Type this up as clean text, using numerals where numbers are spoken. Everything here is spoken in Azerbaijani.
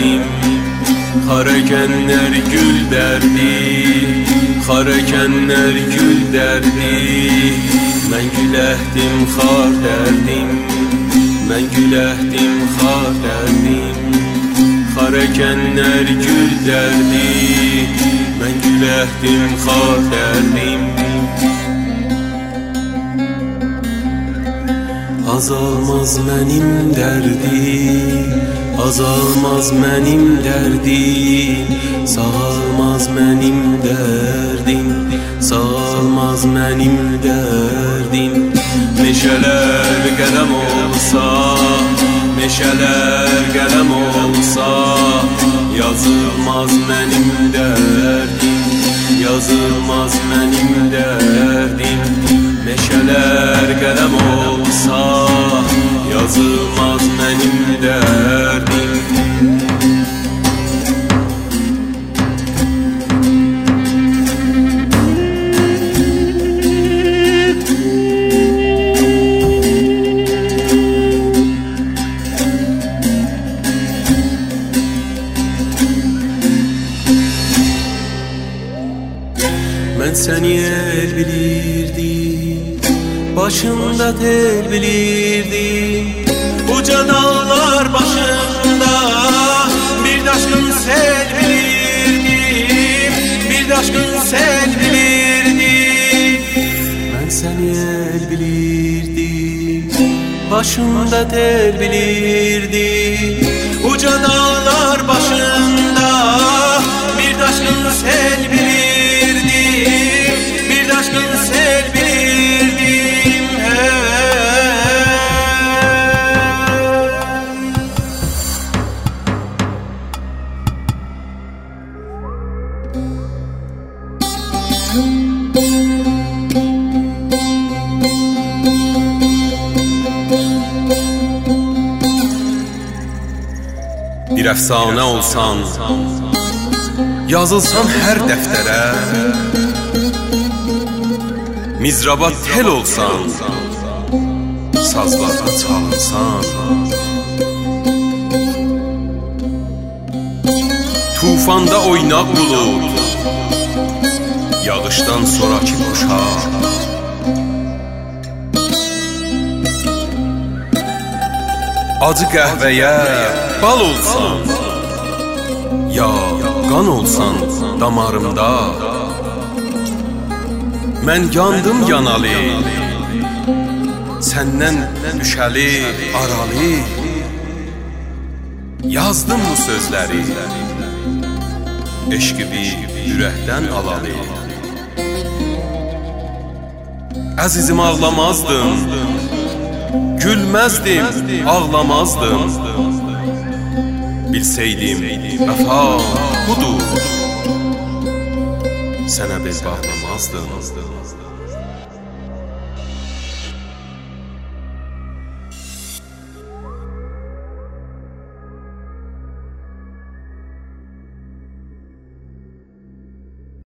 dərdim. Xarakənlər gül dərdi, xarakənlər gül dərdi. Mən güləhdim xar dərdim, mən güləhdim xar dərdim. Xarakənlər gül dərdi, mən güləhdim xar dərdim. Azalmaz mənim dərdim, azalmaz mənim dərdim. Sağalmaz mənim dərdim, sağalmaz mənim dərdim. Meşələr qələm olsa, meşələr qələm olsa, yazılmaz mənim dərdim, yazılmaz mənim dərdim. Meşələr qələm olsa, yazılmaz mənim dərdim. Mən səni el bilirdim, başımda tel bilirdim. Uca dağlar başında bir daşkın sel bilirdim, bir daşkın sel bilirdim. Mən səni el bilirdim, başımda tel bilirdim. Uca dağlar başında bir daşkın sel bilirdim, bir daşkın sel bilirdim. Bir əfsanə olsan, yazılsan hər dəftərə, mizraba tel olsan, sazlarda çalınsan, tufanda oynaq bulud, yağışdan sonraki quşaq, acı qəhvəyə bal olsan, ya qan olsan damarımda. Mən yandım yanalı, səndən düşəli aralı. Yazdım bu sözləri, eşqimi ürəkdən alalı. Əzizim ağlamazdım, gülməzdim, ağlamazdım. Bilseydim vəfa budur, sənə bel bağlamazdım.